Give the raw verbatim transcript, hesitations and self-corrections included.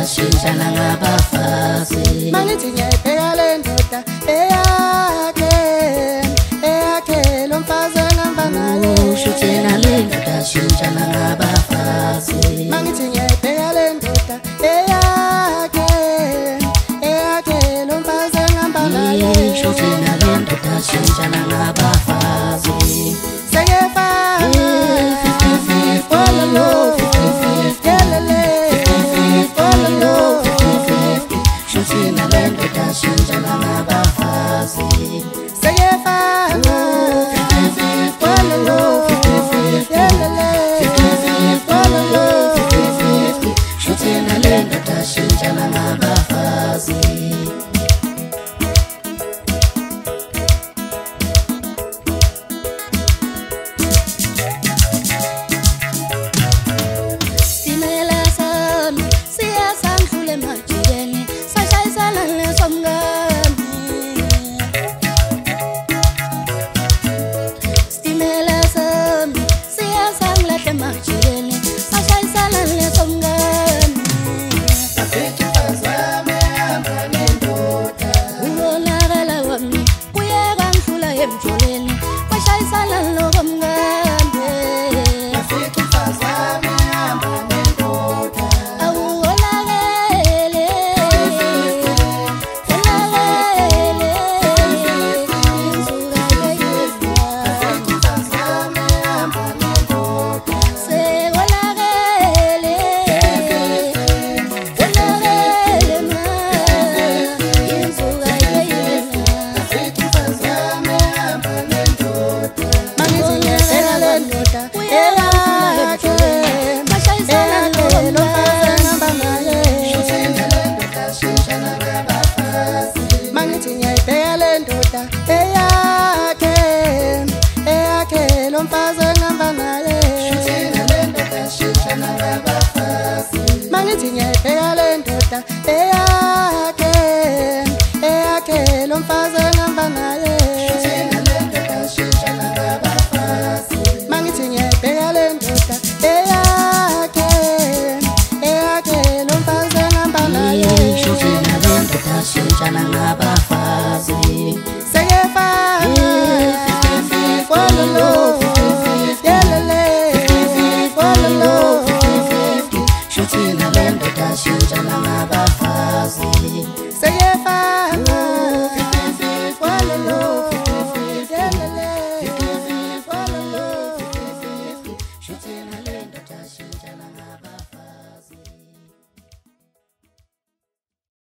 shintshana ngabafazi. Mangithi ngiyayibheka le ndoda eyakhe eyakhe lo mfazi engihamba naye. Shuthi nale ndoda shintshana ngabafazi. Mangithi ngiyayibheka le ndoda eyakhe eyakhe lo mfazi engihamba naye. Shuthi nale ndoda shintshana ngabafazi. Sekefana follow yelele follow shuthi nale ndoda shintshana ngabafazi. Sekefana follow yelele follow shuthi nale ndoda shintshana ngabafazi. Mangithi ngiyayibheka le ndoda eyakhe eyakhe lo mfazi engihamba naye. Mangithi ngiyayibheka le ndoda eyakhe eyakhe lo mfazi engihamba naye. Shuthi nale ndoda shintshana ngabafazi. Sekefana follow yelele follow shuthi nale ndoda shintshana ngabafazi.